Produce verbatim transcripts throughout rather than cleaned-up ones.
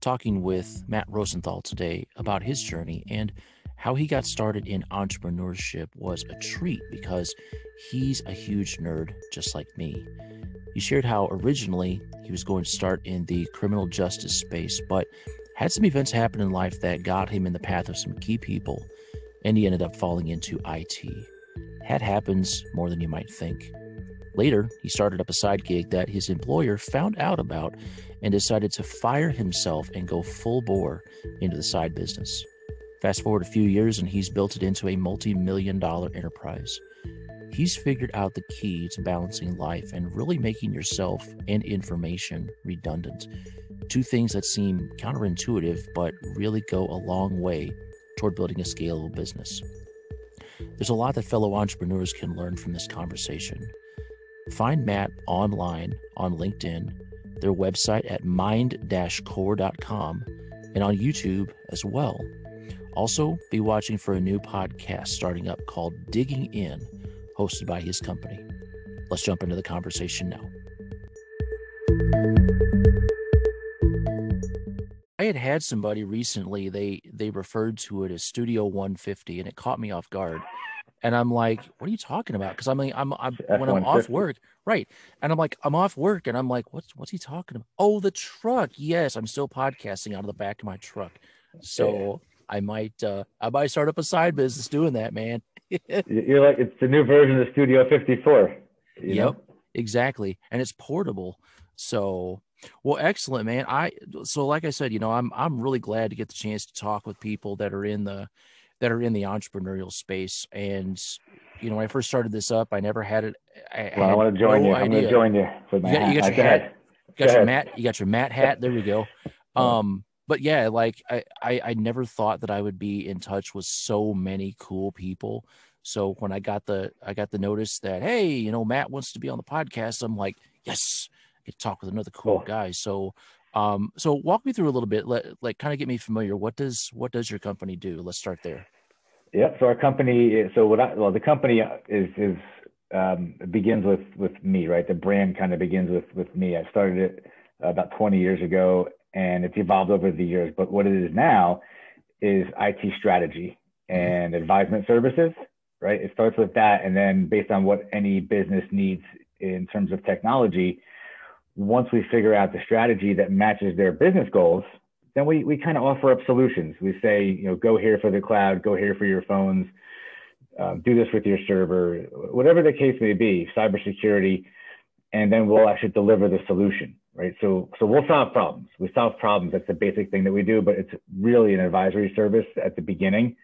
talking with Matt Rosenthal today about his journey, and how he got started in entrepreneurship was a treat because he's a huge nerd just like me. He shared how originally he was going to start in the criminal justice space, but had some events happen in life that got him in the path of some key people, and he ended up falling into I T. That happens more than you might think. Later, he started up a side gig that his employer found out about and decided to fire himself and go full bore into the side business. Fast forward a few years and he's built it into a multi-million dollar enterprise. He's figured out the key to balancing life and really making yourself and information redundant. Two things that seem counterintuitive, but really go a long way toward building a scalable business. There's a lot that fellow entrepreneurs can learn from this conversation. Find Matt online on LinkedIn, their website at mind dash core dot com, and on YouTube as well. Also, be watching for a new podcast starting up called Digging In, hosted by his company. Let's jump into the conversation now. I had had somebody recently, they they referred to it as Studio one fifty, and it caught me off guard. And I'm like, what are you talking about? Because I'm like, I'm, I'm when I'm off work, right? And I'm like, I'm off work, and I'm like, what's what's he talking about? Oh, the truck. Yes, I'm still podcasting out of the back of my truck. So I might uh, I might start up a side business doing that, man. You're like, it's the new version of Studio fifty-four. You yep, know? Exactly, and it's portable. So, well, excellent, man. I so like I said, you know, I'm I'm really glad to get the chance to talk with people that are in the that are in the entrepreneurial space. And, you know, when I first started this up, I never had it. I, well, I, I want to join no you. idea. I'm going to join you with my you got, hat. you got your Go hat. ahead. You got Go your ahead. Matt. You got your Matt hat. There we go. Um, but yeah, like I, I, I never thought that I would be in touch with so many cool people. So when I got the, I got the notice that, hey, you know, Matt wants to be on the podcast, I'm like, yes, I get to talk with another cool, cool. guy. So, um, so walk me through a little bit, let, like kind of get me familiar. What does, what does your company do? Let's start there. Yeah. So our company, so what I, well, the company is, is, um, begins with, with me, right? The brand kind of begins with, with me. I started it about twenty years ago and it's evolved over the years, but what it is now is I T strategy and mm-hmm. advisement services, right? It starts with that. And then based on what any business needs in terms of technology, once we figure out the strategy that matches their business goals, then we, we kind of offer up solutions. We say, you know, go here for the cloud, go here for your phones, um, do this with your server, whatever the case may be, cybersecurity, and then we'll actually deliver the solution, right? So, so we'll solve problems. We solve problems. That's the basic thing that we do, but it's really an advisory service at the beginning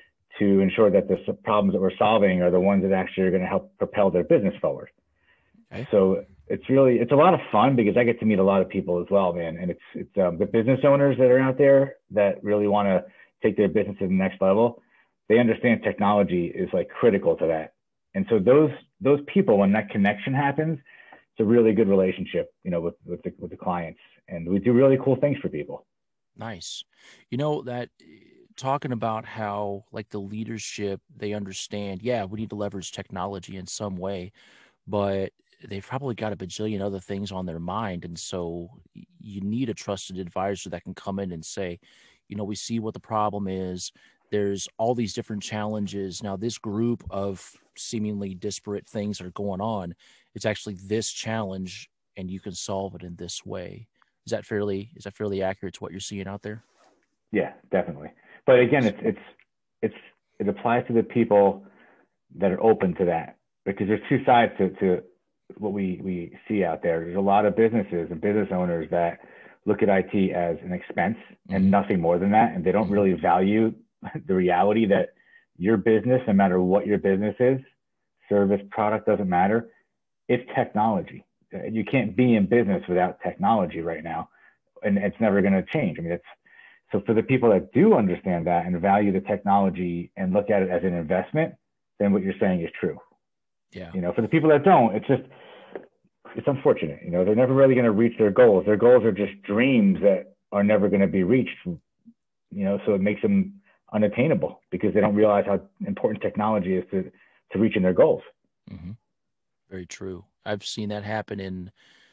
to ensure that the problems that we're solving are the ones that actually are going to help propel their business forward. Okay. So it's really, it's a lot of fun because I get to meet a lot of people as well, man. And it's, it's um, the business owners that are out there that really want to take their business to the next level. They understand technology is like critical to that. And so those, those people, when that connection happens, it's a really good relationship, you know, with, with the, with the clients, and we do really cool things for people. Nice. You know, that talking about how like the leadership, they understand, yeah, we need to leverage technology in some way, but they've probably got a bajillion other things on their mind. And so you need a trusted advisor that can come in and say, you know, we see what the problem is. There's all these different challenges. Now, this group of seemingly disparate things that are going on, it's actually this challenge and you can solve it in this way. Is that fairly, is that fairly accurate to what you're seeing out there? Yeah, definitely. But again, it's, it's, it's, it applies to the people that are open to that, because there's two sides to, to what we, we see out there. There's a lot of businesses and business owners that look at I T as an expense mm-hmm. and nothing more than that. And they don't mm-hmm. really value the reality that your business, no matter what your business is, service, product, doesn't matter. It's technology. You can't be in business without technology right now. And it's never going to change. I mean, it's, so for the people that do understand that and value the technology and look at it as an investment, then what you're saying is true. Yeah. You know, for the people that don't, it's just, it's unfortunate. You know, they're never really going to reach their goals. Their goals are just dreams that are never going to be reached, you know, so it makes them unattainable because they don't realize how important technology is to, to reaching their goals. Mm-hmm. Very true. I've seen that happen in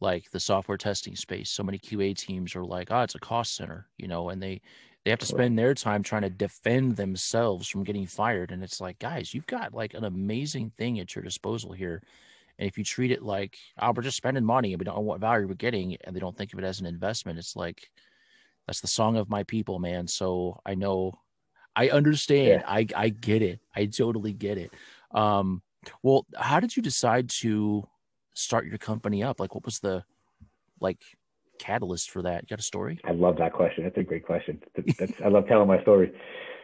like the software testing space. So many Q A teams are like, oh, it's a cost center, you know, and they, they have to spend their time trying to defend themselves from getting fired. And it's like, guys, you've got like an amazing thing at your disposal here. And if you treat it like, oh, we're just spending money and we don't know what value we're getting, and they don't think of it as an investment, it's like, that's the song of my people, man. So I know, I understand. Yeah. I, I get it. I totally get it. Um, well, how did you decide to start your company up? Like, what was the like catalyst for that? You got a story? I love that question. That's a great question. That's, I love telling my story.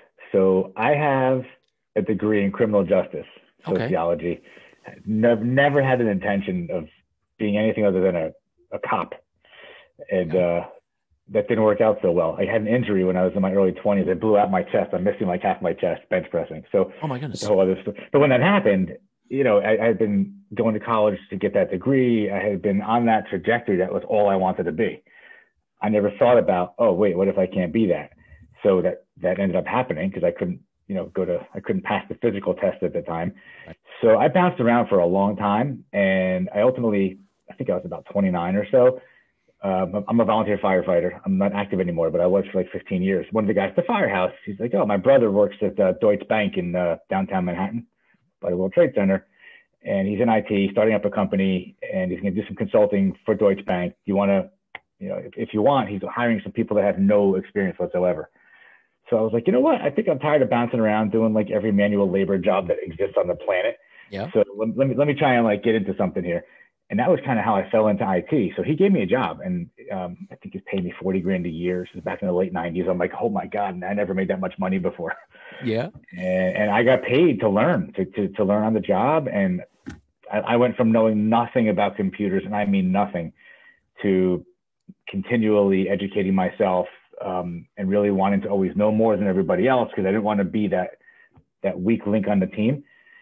So I have a degree in criminal justice, sociology. Okay. Never, never had an intention of being anything other than a, a cop. And uh, that didn't work out so well. I had an injury when I was in my early twenties. I blew out my chest. I'm missing like half my chest bench pressing. So oh my goodness. That's a whole other story. But when that happened, you know, I, I had been going to college to get that degree. I had been on that trajectory. That was all I wanted to be. I never thought about, oh, wait, what if I can't be that? So that, that ended up happening because I couldn't, you know, go to, I couldn't pass the physical test at the time. So I bounced around for a long time. And I ultimately, I think I was about twenty-nine or so. Um, I'm a volunteer firefighter. I'm not active anymore, but I was for like fifteen years. One of the guys at the firehouse, he's like, oh, my brother works at uh, Deutsche Bank in uh, downtown Manhattan by the World Trade Center. And he's in I T, starting up a company, and he's going to do some consulting for Deutsche Bank. You want to, you know, if, if you want, he's hiring some people that have no experience whatsoever. So I was like, you know what? I think I'm tired of bouncing around doing like every manual labor job that exists on the planet. Yeah. So let, let me let me try and like get into something here. And that was kind of how I fell into I T. So he gave me a job, and um, I think he's paid me forty grand a year. This is back in the late nineties. I'm like, oh my God, I never made that much money before. Yeah. And, and I got paid to learn, to, to, to learn on the job. And I, I went from knowing nothing about computers, and I mean nothing, to continually educating myself um, and really wanting to always know more than everybody else, because I didn't want to be that, that weak link on the team.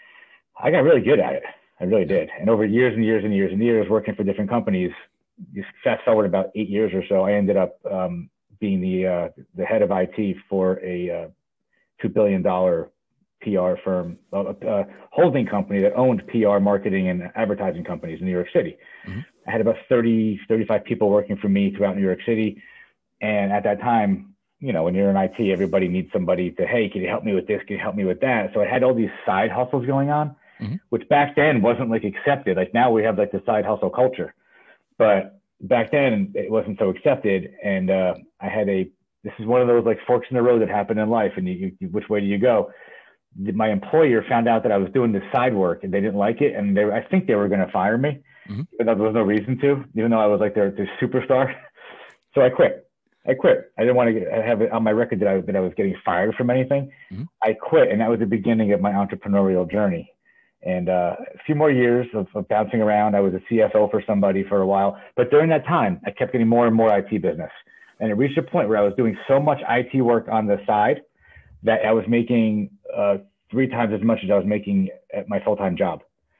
I got really good at it. I really did. And over years and years and years and years working for different companies, just fast forward about eight years or so, I ended up um, being the uh, the head of I T for a uh, two billion dollars P R firm, a, a holding company that owned P R marketing and advertising companies in New York City. Mm-hmm. I had about thirty, thirty-five people working for me throughout New York City. And at that time, you know, when you're in I T, everybody needs somebody to, hey, can you help me with this? Can you help me with that? So I had all these side hustles going on. Mm-hmm. Which back then wasn't like accepted. Like now we have like the side hustle culture, but back then it wasn't so accepted. And uh, I had a, this is one of those like forks in the road that happen in life, and you, you, which way do you go? My employer found out that I was doing this side work, and they didn't like it. And they, I think they were going to fire me, mm-hmm. even though there was no reason to, even though I was like their, their superstar. So I quit. I quit. I didn't want to get, have it on my record that I, that I was getting fired from anything. Mm-hmm. I quit. And that was the beginning of my entrepreneurial journey. And uh, a few more years of, of bouncing around. I was a C F O for somebody for a while. But during that time, I kept getting more and more I T business. And it reached a point where I was doing so much I T work on the side that I was making uh, three times as much as I was making at my full-time job.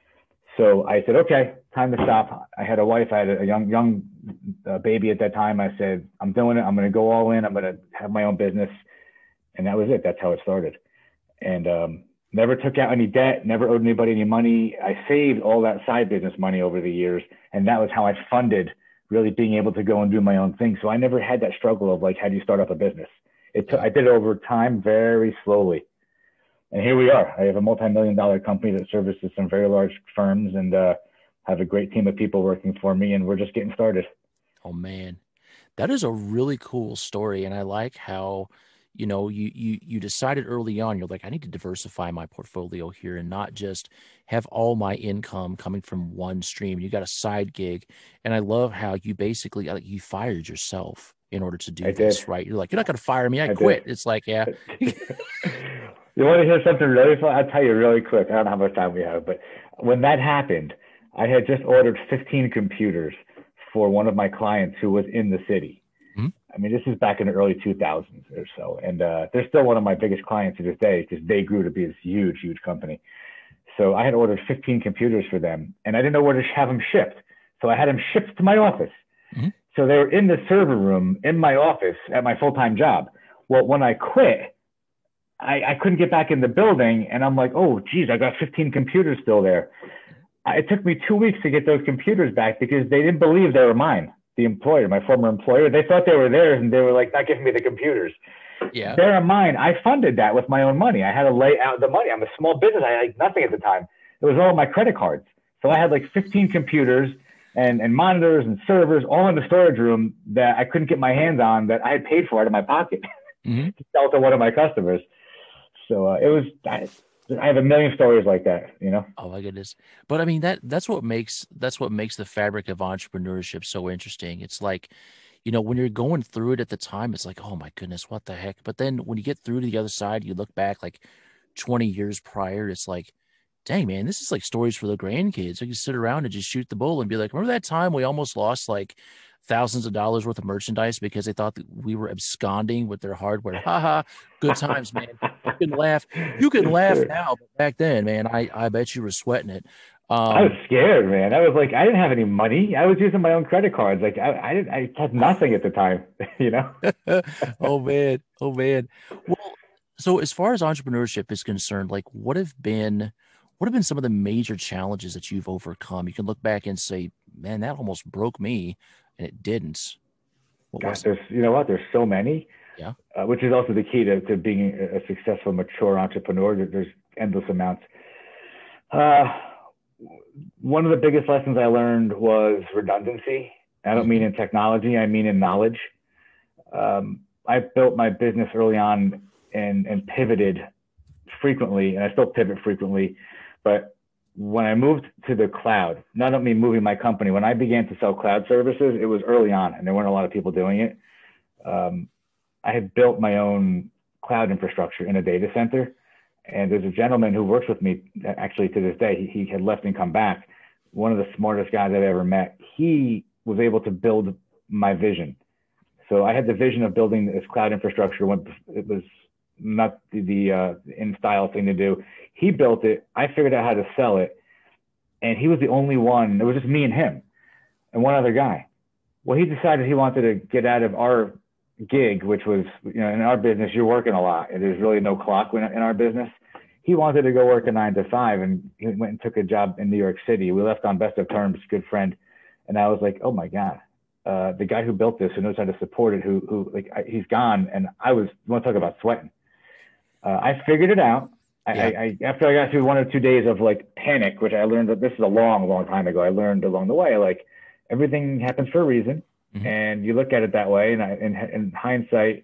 So I said, okay, time to stop. I had a wife. I had a young, young uh, baby at that time. I said, I'm doing it. I'm going to go all in. I'm going to have my own business. And that was it. That's how it started. And um, never took out any debt, never owed anybody any money. I saved all that side business money over the years. And that was how I funded really being able to go and do my own thing. So I never had that struggle of like, how do you start up a business? It took, I did it over time, very slowly. And here we are. I have a multi-million dollar company that services some very large firms, and uh, have a great team of people working for me, and we're just getting started. Oh man, that is a really cool story. And I like how, you know, you, you, you decided early on, you're like, I need to diversify my portfolio here and not just have all my income coming from one stream. You got a side gig. And I love how you basically, like, you fired yourself in order to do I this, did. right? You're like, you're not going to fire me. I, I quit. did. It's like, yeah. You want to hear something really fun? I'll tell you really quick. I don't know how much time we have, but when that happened, I had just ordered fifteen computers for one of my clients who was in the city. Mm-hmm. I mean, this is back in the early two thousands or so. And uh, they're still one of my biggest clients to this day because they grew to be this huge, huge company. So I had ordered fifteen computers for them, and I didn't know where to have them shipped. So I had them shipped to my office. Mm-hmm. So they were in the server room in my office at my full-time job. Well, when I quit, I, I couldn't get back in the building, and I'm like, oh, geez, I got fifteen computers still there. I, it took me two weeks to get those computers back because they didn't believe they were mine. The employer, my former employer, they thought they were theirs and they were like not giving me the computers. Yeah. They're mine. I funded that with my own money. I had to lay out the money. I'm a small business. I had nothing at the time. It was all my credit cards. So I had like fifteen computers and, and monitors and servers all in the storage room that I couldn't get my hands on that I had paid for out of my pocket mm-hmm. to sell to one of my customers. So uh, it was, I, I have a million stories like that, you know? Oh my goodness. But I mean, that that's what makes, that's what makes the fabric of entrepreneurship so interesting. It's like, you know, when you're going through it at the time, it's like, oh my goodness, what the heck? But then when you get through to the other side, you look back like twenty years prior, it's like, dang, man, this is like stories for the grandkids. I can sit around and just shoot the bull and be like, remember that time we almost lost like thousands of dollars worth of merchandise because they thought that we were absconding with their hardware. Ha ha. Good times, man. You can laugh. You can laugh now, but back then, man, I, I bet you were sweating it. Um, I was scared, man. I was like, I didn't have any money. I was using my own credit cards. Like I, I, didn't, I had nothing at the time, you know? Oh man. Oh man. Well, so as far as entrepreneurship is concerned, like what have been, what have been some of the major challenges that you've overcome? You can look back and say, man, that almost broke me. And it didn't. What Gosh, there's, you know what? There's so many. Yeah. Uh, which is also the key to, to being a successful, mature entrepreneur. There's endless amounts. Uh, one of the biggest lessons I learned was redundancy. I don't mean in technology. I mean in knowledge. Um, I built my business early on and, and pivoted frequently, and I still pivot frequently, but when I moved to the cloud, not only moving my company, when I began to sell cloud services, it was early on and there weren't a lot of people doing it. Um, I had built my own cloud infrastructure in a data center. And there's a gentleman who works with me actually to this day. He, he had left and come back. One of the smartest guys I've ever met. He was able to build my vision. So I had the vision of building this cloud infrastructure when it was not the, the uh, in style thing to do. He built it. I figured out how to sell it. And he was the only one. It was just me and him and one other guy. Well, he decided he wanted to get out of our gig, which was, you know, in our business, you're working a lot. And there's really no clock in our business. He wanted to go work a nine to five and he went and took a job in New York City. We left on best of terms, good friend. And I was like, oh my God, uh, the guy who built this, who knows how to support it, who, who like, I, he's gone. And I was, you want to talk about sweating. Uh, I figured it out. I, yeah. I, I, after I got through one or two days of like panic, which I learned that this is a long, long time ago. I learned along the way, like everything happens for a reason. Mm-hmm. And you look at it that way. And I, in, in hindsight,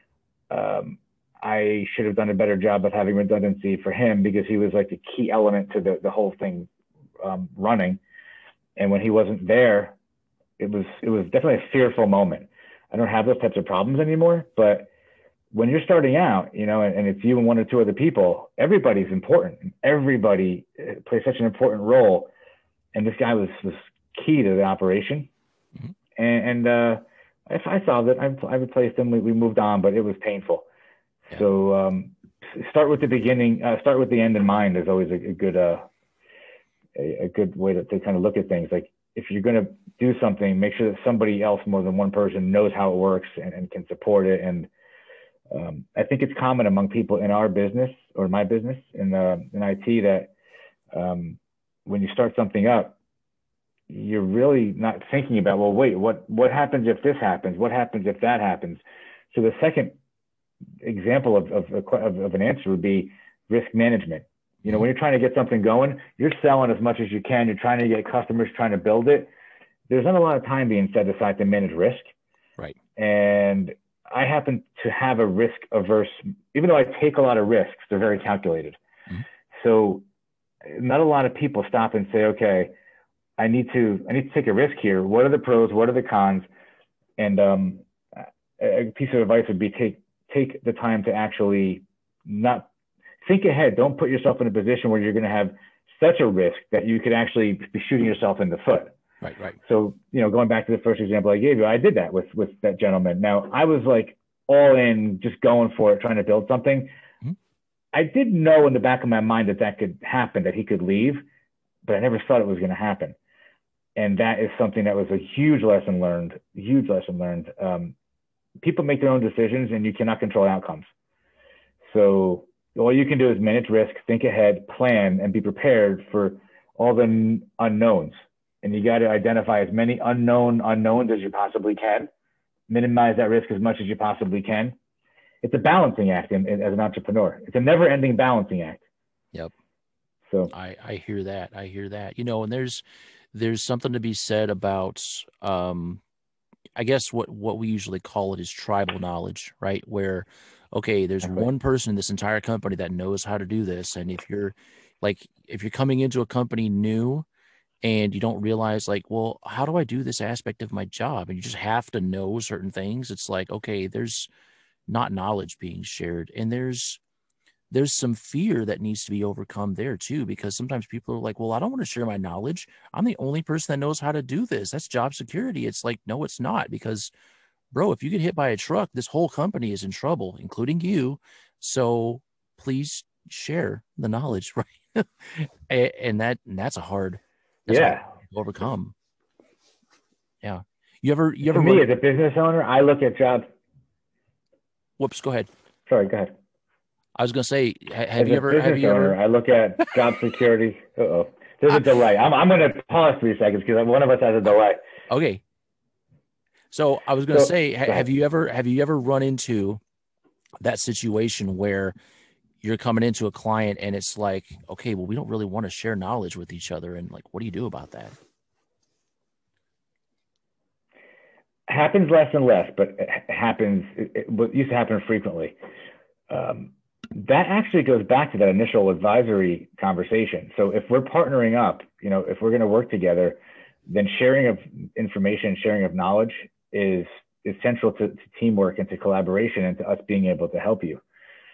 um, I should have done a better job of having redundancy for him because he was like the key element to the, the whole thing um, running. And when he wasn't there, it was, it was definitely a fearful moment. I don't have those types of problems anymore, but when you're starting out, you know, and, and it's you and one or two other people, everybody's important. Everybody plays such an important role. And this guy was, was key to the operation. Mm-hmm. And, and uh, I, I solved it. I, I replaced him. We, we moved on, but it was painful. Yeah. So um, start with the beginning, uh, start with the end in mind is always a, a good, uh, a, a good way to, to kind of look at things. Like if you're going to do something, make sure that somebody else more than one person knows how it works and, and can support it. And um, I think it's common among people in our business or my business in, uh, in I T that um, when you start something up, you're really not thinking about, well, wait, what, what happens if this happens? What happens if that happens? So the second example of, of, of, of an answer would be risk management. You know, when you're trying to get something going, you're selling as much as you can. You're trying to get customers, trying to build it. There's not a lot of time being set aside to manage risk. Right. And I happen to have a risk averse, even though I take a lot of risks, they're very calculated. Mm-hmm. So not a lot of people stop and say, okay, I need to, I need to take a risk here. What are the pros? What are the cons? And um, a piece of advice would be take, take the time to actually not think ahead. Don't put yourself in a position where you're going to have such a risk that you could actually be shooting yourself in the foot. Right, right. So, you know, going back to the first example I gave you, I did that with, with that gentleman. Now I was like all in, just going for it, trying to build something. Mm-hmm. I did know in the back of my mind that that could happen, that he could leave, but I never thought it was going to happen. And that is something that was a huge lesson learned, huge lesson learned. Um, people make their own decisions and you cannot control outcomes. So all you can do is manage risk, think ahead, plan, and be prepared for all the n- unknowns. And you got to identify as many unknown unknowns as you possibly can, minimize that risk as much as you possibly can. It's a balancing act in, in, as an entrepreneur. It's a never ending balancing act. Yep. So I, I hear that. I hear that. You know, and there's there's something to be said about um I guess what what we usually call it is tribal knowledge, right? Where okay, there's exactly. one person in this entire company that knows how to do this. And if you're like if you're coming into a company new and you don't realize like, well, how do I do this aspect of my job? And you just have to know certain things. It's like, okay, there's not knowledge being shared. And there's there's some fear that needs to be overcome there too, because sometimes people are like, well, I don't want to share my knowledge. I'm the only person that knows how to do this. That's job security. It's like, no, it's not, because bro, if you get hit by a truck, this whole company is in trouble, including you. So please share the knowledge, right? and that and that's a hard, that's yeah. a hard thing to overcome. Yeah. You ever, you ever to me, run, as a business owner, I look at jobs. whoops, go ahead. Sorry, go ahead. I was going to say, have as you a ever, business have you owner, ever, I look at job security. Uh-oh. There's a delay. I'm, I'm going to pause three seconds because one of us has a delay. Okay. So I was going to So, say, go have you ever, have you ever run into that situation where you're coming into a client and it's like, okay, well, we don't really want to share knowledge with each other. And like, what do you do about that? Happens less and less, but it happens. It, it, what used to happen frequently. Um, that actually goes back to that initial advisory conversation. So if we're partnering up, you know, if we're going to work together, then sharing of information, sharing of knowledge is is central to, to teamwork and to collaboration and to us being able to help you.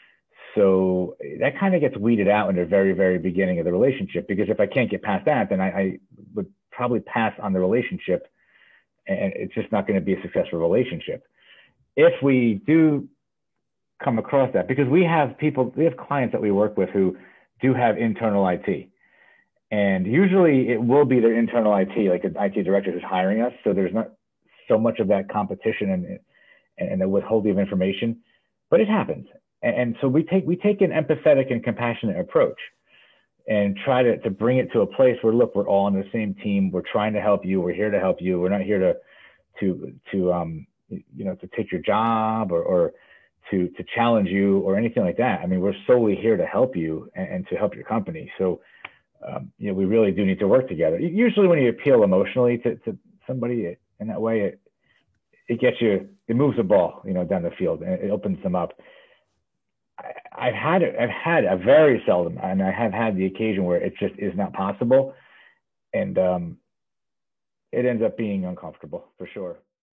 So that kind of gets weeded out in the very, very beginning of the relationship, because if I can't get past that, then I, I would probably pass on the relationship, and it's just not going to be a successful relationship. If we do come across that, because we have people, we have clients that we work with who do have internal I T, and usually it will be their internal I T, like an I T director who's hiring us. So there's not so much of that competition and and the withholding of information, but it happens. And so we take we take an empathetic and compassionate approach and try to, to bring it to a place where, look, we're all on the same team. We're trying to help you. We're here to help you. We're not here to to to um you know to take your job or or to to challenge you or anything like that. I mean, we're solely here to help you and, and to help your company. So um, you know, we really do need to work together. Usually, when you appeal emotionally to, to somebody in that way, it it gets you, it moves the ball, you know, down the field, and it opens them up. I, I've had it, I've had a very seldom, and I have had the occasion where it just is not possible, and um, it ends up being uncomfortable for sure.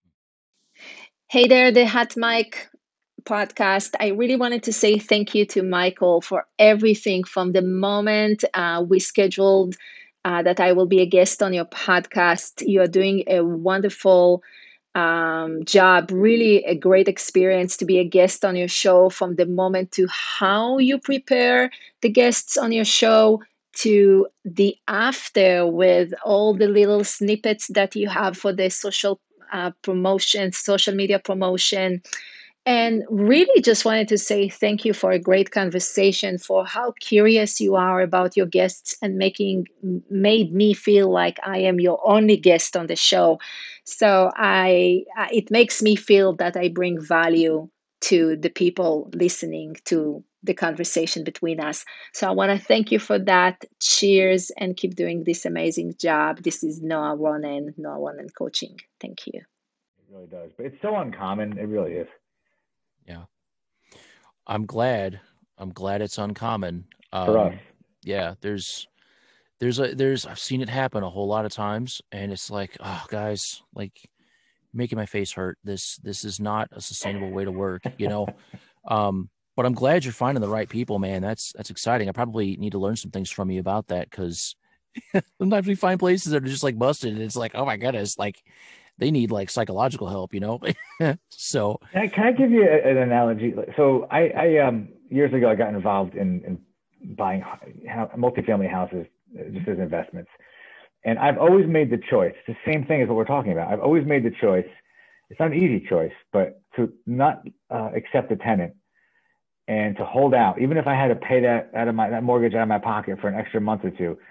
Hey there, the Hot Mic podcast. I really wanted to say thank you to Michael for everything from the moment uh, we scheduled uh, that I will be a guest on your podcast. You are doing a wonderful um, job, really a great experience to be a guest on your show, from the moment to how you prepare the guests on your show to the after with all the little snippets that you have for the social uh, promotion, social media promotion. And really just wanted to say thank you for a great conversation, for how curious you are about your guests and making made me feel like I am your only guest on the show. So I, I it makes me feel that I bring value to the people listening to the conversation between us. So I want to thank you for that. Cheers, and keep doing this amazing job. This is Noah Ronen, Noah Ronen Coaching. Thank you. It really does, but it's so uncommon. It really is. Yeah. I'm glad. I'm glad it's uncommon. Um, For us. Yeah. There's, there's a, there's, I've seen it happen a whole lot of times, and it's like, oh, guys, like making my face hurt. This, this is not a sustainable way to work, you know? um, but I'm glad you're finding the right people, man. That's, that's exciting. I probably need to learn some things from you about that, because sometimes we find places that are just like busted, and it's like, oh my goodness, like they need like psychological help, you know? So Can I, can I give you a, an analogy? So I, I um, years ago, I got involved in, in buying multifamily houses just as investments. And I've always made the choice, the same thing as what we're talking about. I've always made the choice. It's not an easy choice, but to not uh, accept a tenant and to hold out, even if I had to pay that out of my, that mortgage out of my pocket for an extra month or two.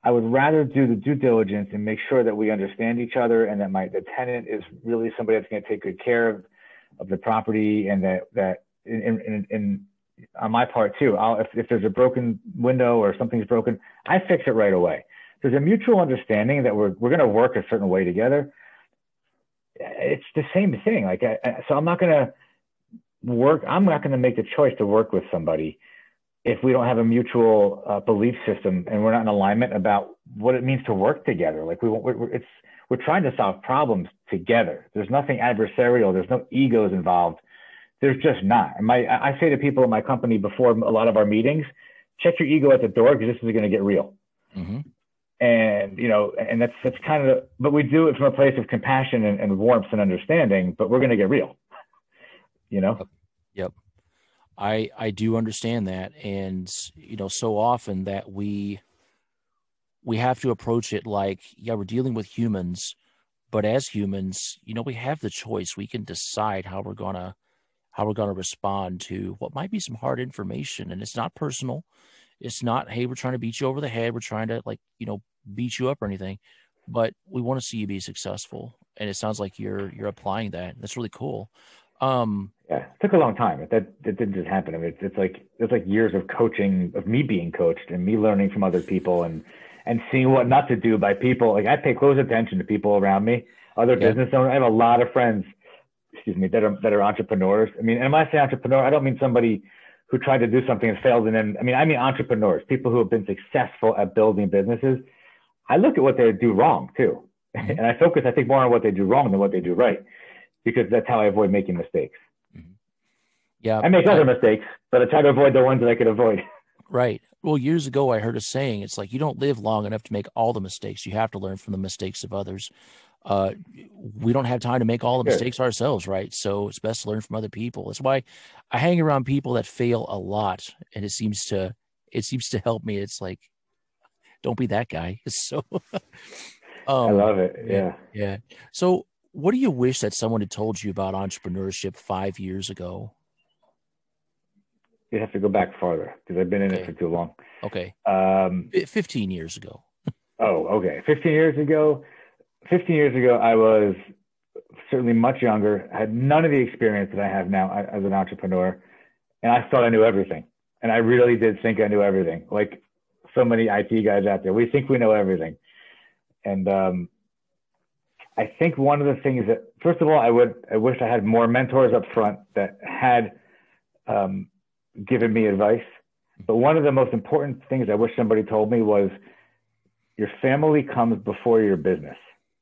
I would rather do the due diligence and make sure that we understand each other and that my the tenant is really somebody that's going to take good care of, of the property, and that that in, in, in on my part too. I'll, if, if there's a broken window or something's broken, I fix it right away. There's a mutual understanding that we're we're going to work a certain way together. It's the same thing. Like, I, I, so I'm not going to work. I'm not going to make the choice to work with somebody if we don't have a mutual uh, belief system and we're not in alignment about what it means to work together. Like we, we're, we're, it's, we're trying to solve problems together. There's nothing adversarial. There's no egos involved. There's just not. And my, I say to people in my company before a lot of our meetings, check your ego at the door, because this is going to get real. Mm-hmm. And, you know, and that's, that's kind of, but we do it from a place of compassion and, and warmth and understanding, but we're going to get real, you know? Yep. Yep. I, I do understand that. And, you know, so often that we, we have to approach it like, yeah, we're dealing with humans, but as humans, you know, we have the choice. We can decide how we're going to, how we're going to respond to what might be some hard information. And it's not personal. It's not, hey, we're trying to beat you over the head. We're trying to, like, you know, beat you up or anything, but we want to see you be successful. And it sounds like you're, you're applying that. That's really cool. Um, yeah, it took a long time. That, that didn't just happen. I mean, it's, it's like, it's like years of coaching, of me being coached and me learning from other people and, and seeing what not to do by people. Like, I pay close attention to people around me, other yeah. business owners. I have a lot of friends, excuse me, that are, that are entrepreneurs. I mean, and when I say entrepreneur, I don't mean somebody who tried to do something and failed. And then, I mean, I mean, entrepreneurs, people who have been successful at building businesses. I look at what they do wrong too. Mm-hmm. And I focus, I think, more on what they do wrong than what they do right, because that's how I avoid making mistakes. Mm-hmm. Yeah. I make I, other mistakes, but I try to avoid the ones that I could avoid. Right. Well, years ago, I heard a saying, it's like, you don't live long enough to make all the mistakes. You have to learn from the mistakes of others. Uh, we don't have time to make all the mistakes sure. ourselves, right? So it's best to learn from other people. That's why I hang around people that fail a lot, and it seems to it seems to help me. It's like, don't be that guy. So um, I love it. Yeah, yeah. So, what do you wish that someone had told you about entrepreneurship five years ago? You have to go back farther, because I've been in okay. it for too long. Okay. Um, fifteen years ago. oh, okay. fifteen years ago. fifteen years ago, I was certainly much younger, had none of the experience that I have now as an entrepreneur. And I thought I knew everything. And I really did think I knew everything. Like so many I T guys out there, we think we know everything. And um, I think one of the things that, first of all, I would, I wish I had more mentors up front that had um, given me advice. But one of the most important things I wish somebody told me was, your family comes before your business.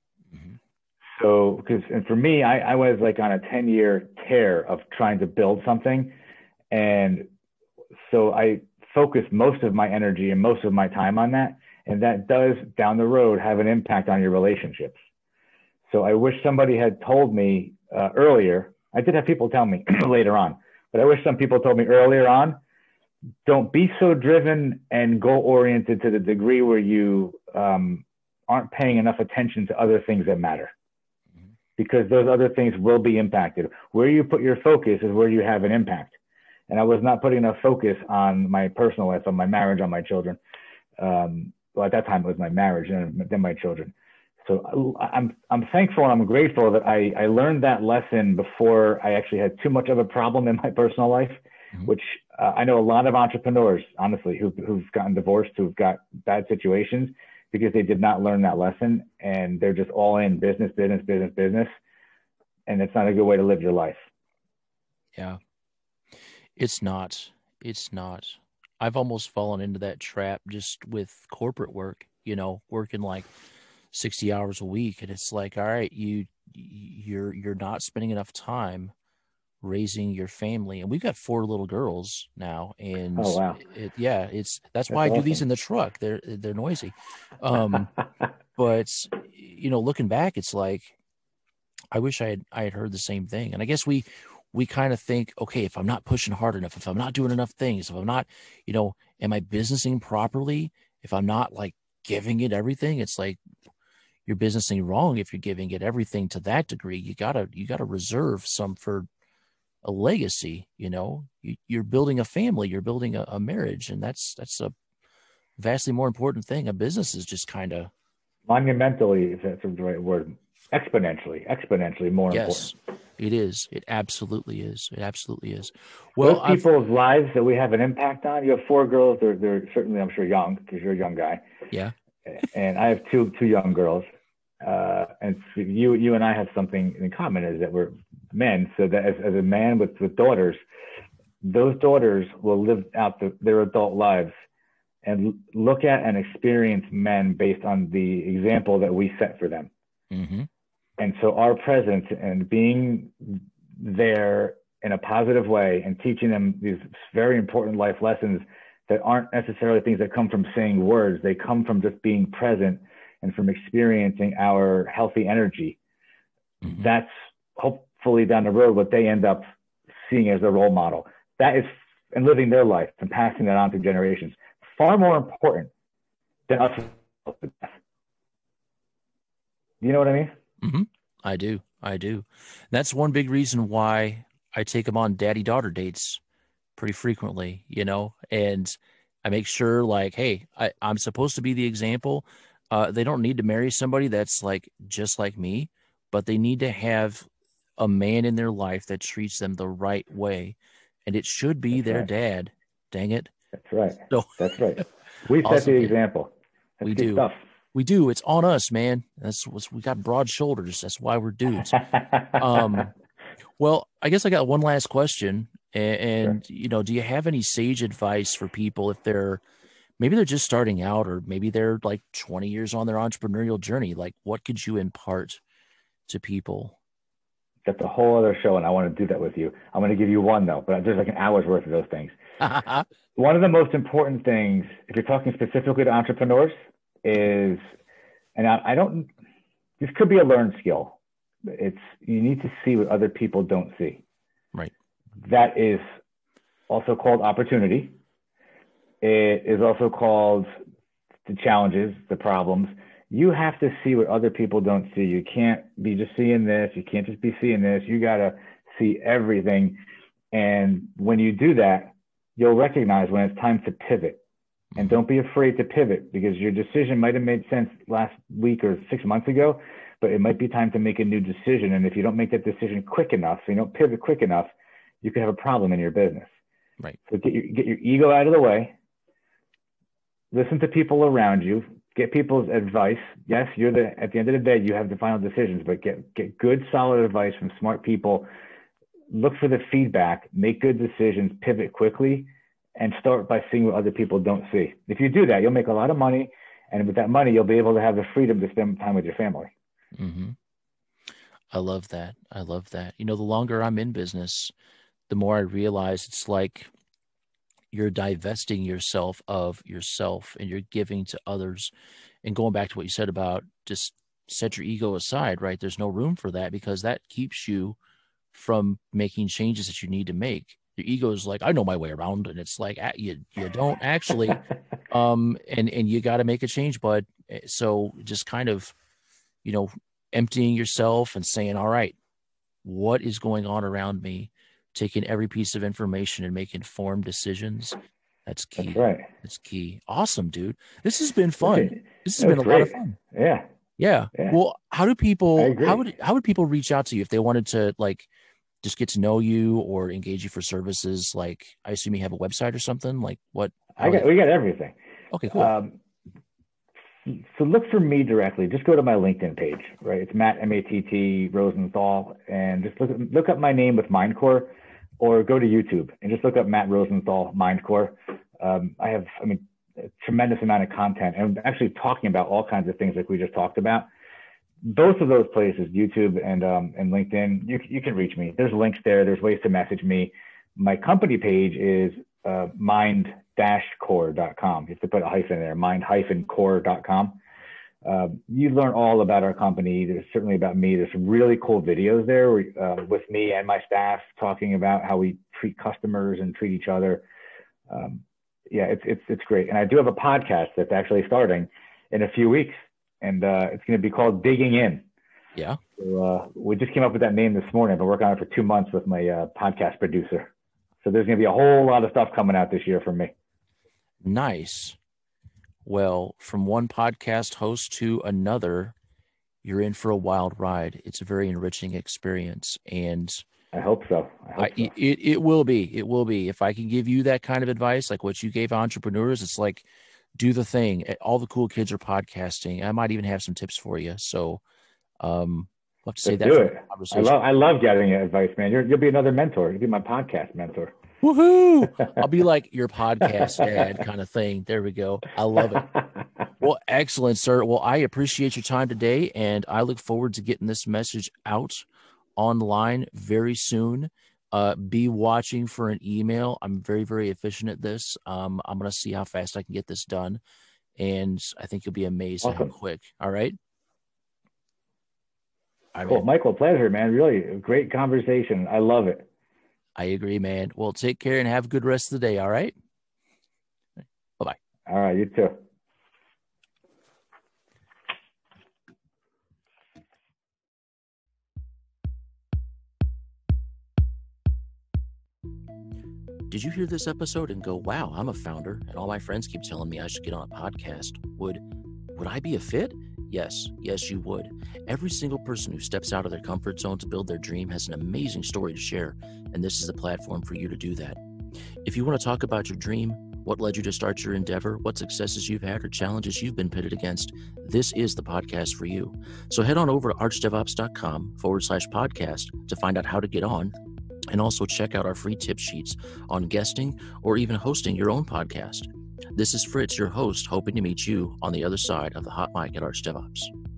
So, because, and for me, I, I was like on a ten year tear of trying to build something. And so I focused most of my energy and most of my time on that. And that does down the road have an impact on your relationships. So I wish somebody had told me uh, earlier. I did have people tell me later on, but I wish some people told me earlier on, don't be so driven and goal oriented to the degree where you um, aren't paying enough attention to other things that matter. Because those other things will be impacted. Where you put your focus is where you have an impact. And I was not putting enough focus on my personal life, on my marriage, on my children. Um, well, at that time it was my marriage and then my children. So I'm, I'm thankful and I'm grateful that I, I learned that lesson before I actually had too much of a problem in my personal life, mm-hmm. which uh, I know a lot of entrepreneurs, honestly, who've, who've gotten divorced, who've got bad situations, because they did not learn that lesson, and they're just all in business, business, business, business. And it's not a good way to live your life. Yeah, it's not, it's not. I've almost fallen into that trap just with corporate work, you know, working like sixty hours a week. And it's like, all right, you, you're, you're not spending enough time raising your family. And we've got four little girls now. And oh, wow. it, yeah, it's, that's, that's why awesome. I do these in the truck. They're, they're noisy. Um, but you know, looking back, it's like, I wish I had, I had heard the same thing. And I guess we, we kind of think, okay, if I'm not pushing hard enough, if I'm not doing enough things, if I'm not, you know, am I businessing properly? If I'm not like giving it everything, it's like, you're businessing wrong. If you're giving it everything to that degree, you gotta, you gotta reserve some for a legacy. You know, you, you're building a family, you're building a, a marriage, and that's, that's a, vastly more important thing. A business is just kind of monumentally, if that's the right word, exponentially, exponentially more yes, important. It is. It absolutely is. It absolutely is. Well, those people's I've, lives that we have an impact on. You have four girls. They're they're certainly, I'm sure, young because you're a young guy. Yeah. And I have two two young girls. Uh, and you you and I have something in common is that we're men. So that as, as a man with with daughters, those daughters will live out the, their adult lives and look at and experience men based on the example that we set for them. Mm-hmm. And so our presence and being there in a positive way and teaching them these very important life lessons that aren't necessarily things that come from saying words. They come from just being present and from experiencing our healthy energy. Mm-hmm. That's hopefully down the road what they end up seeing as their role model. That is, and living their life and passing that on to generations, far more important than us. You know what I mean? Mm-hmm. I do. I do. That's one big reason why I take them on daddy-daughter dates pretty frequently, you know, and I make sure like, hey, I, I'm supposed to be the example. Uh, they don't need to marry somebody that's like just like me, but they need to have a man in their life that treats them the right way. And it should be that's their right. dad. Dang it. That's right. So, that's right. We set awesome, the example. That's we good do. Stuff. We do. It's on us, man. That's what's, we got broad shoulders. That's why we're dudes. um, well, I guess I got one last question. And, and sure. you know, do you have any sage advice for people if they're, maybe they're just starting out, or maybe they're like twenty years on their entrepreneurial journey? Like, what could you impart to people? That's a whole other show, and I want to do that with you. I'm going to give you one, though, but there's like an hour's worth of those things. One of the most important things, if you're talking specifically to entrepreneurs, is, and I, I don't, this could be a learned skill. It's, you need to see what other people don't see. Right. That is also called opportunity. It is also called the challenges, the problems. You have to see what other people don't see. You can't be just seeing this. You can't just be seeing this. You got to see everything. And when you do that, you'll recognize when it's time to pivot. And don't be afraid to pivot, because your decision might have made sense last week or six months ago, but it might be time to make a new decision. And if you don't make that decision quick enough, so you don't pivot quick enough, you could have a problem in your business. Right. So get your, get your ego out of the way. Listen to people around you. Get people's advice. Yes, you're the, at the end of the day, you have the final decisions, but get, get good, solid advice from smart people. Look for the feedback, make good decisions, pivot quickly, and start by seeing what other people don't see. If you do that, you'll make a lot of money. And with that money, you'll be able to have the freedom to spend time with your family. Mm-hmm. I love that. I love that. You know, the longer I'm in business, the more I realize it's like you're divesting yourself of yourself and you're giving to others. And going back to what you said about just set your ego aside, right? There's no room for that, because that keeps you from making changes that you need to make. Your ego is like, I know my way around. And it's like, you, you don't actually, um, and, and you got to make a change, bud. So just kind of, you know, emptying yourself and saying, all right, what is going on around me? Taking every piece of information and making informed decisions. That's key. That's right. That's key. Awesome, dude. This has been fun. Okay. This has been a great. lot of fun. Yeah. yeah. Yeah. Well, how do people, how would, how would people reach out to you if they wanted to like just get to know you or engage you for services? Like, I assume you have a website or something. Like what? I got, we got everything. Okay, cool. Um, so look for me directly. Just go to my LinkedIn page, right? It's Matt, M A T T Rosenthal, and just look, look up my name with MindCore, or go to YouTube and just look up Matt Rosenthal, MindCore. Um, I have, I mean, a tremendous amount of content, and I'm actually talking about all kinds of things like we just talked about. Both of those places, YouTube and um, and LinkedIn, you, you can reach me. There's links there. There's ways to message me. My company page is uh, mind dash core dot com. You have to put a hyphen there, mind dash core dot com. Uh, you learn all about our company. There's certainly about me. There's some really cool videos there uh, with me and my staff talking about how we treat customers and treat each other. Um, yeah, it's, it's, it's great. And I do have a podcast that's actually starting in a few weeks, and uh, it's going to be called Digging In. Yeah. So, uh, we just came up with that name this morning. I've been working on it for two months with my uh, podcast producer. So there's going to be a whole lot of stuff coming out this year from me. Nice. Well, from one podcast host to another, you're in for a wild ride. It's a very enriching experience. And I hope so. I hope I, so. it, it will be. It will be. If I can give you that kind of advice, like what you gave entrepreneurs, it's like, do the thing. All the cool kids are podcasting. I might even have some tips for you. So um, I'll have to say Let's that do for it. the I conversation. love, I love getting advice, man. You're, you'll be another mentor. You'll be my podcast mentor. Woohoo! I'll be like your podcast dad kind of thing. There we go. I love it. Well, excellent, sir. Well, I appreciate your time today, and I look forward to getting this message out online very soon. Uh, be watching for an email. I'm very, very efficient at this. Um, I'm going to see how fast I can get this done, and I think you'll be amazed Awesome. at how quick. All right? All Cool. right. Michael, pleasure, man. Really a great conversation. I love it. I agree, man. Well, take care and have a good rest of the day, all right? Bye-bye. All right, you too. Did you hear this episode and go, wow, I'm a founder, and all my friends keep telling me I should get on a podcast? Would would I be a fit? Yes, yes, you would. Every single person who steps out of their comfort zone to build their dream has an amazing story to share, and this is the platform for you to do that. If you want to talk about your dream, what led you to start your endeavor, what successes you've had, or challenges you've been pitted against, this is the podcast for you. So head on over to archdevops.com forward slash podcast to find out how to get on, and also check out our free tip sheets on guesting or even hosting your own podcast. This is Fritz, your host, hoping to meet you on the other side of the hot mic at ArchDevOps.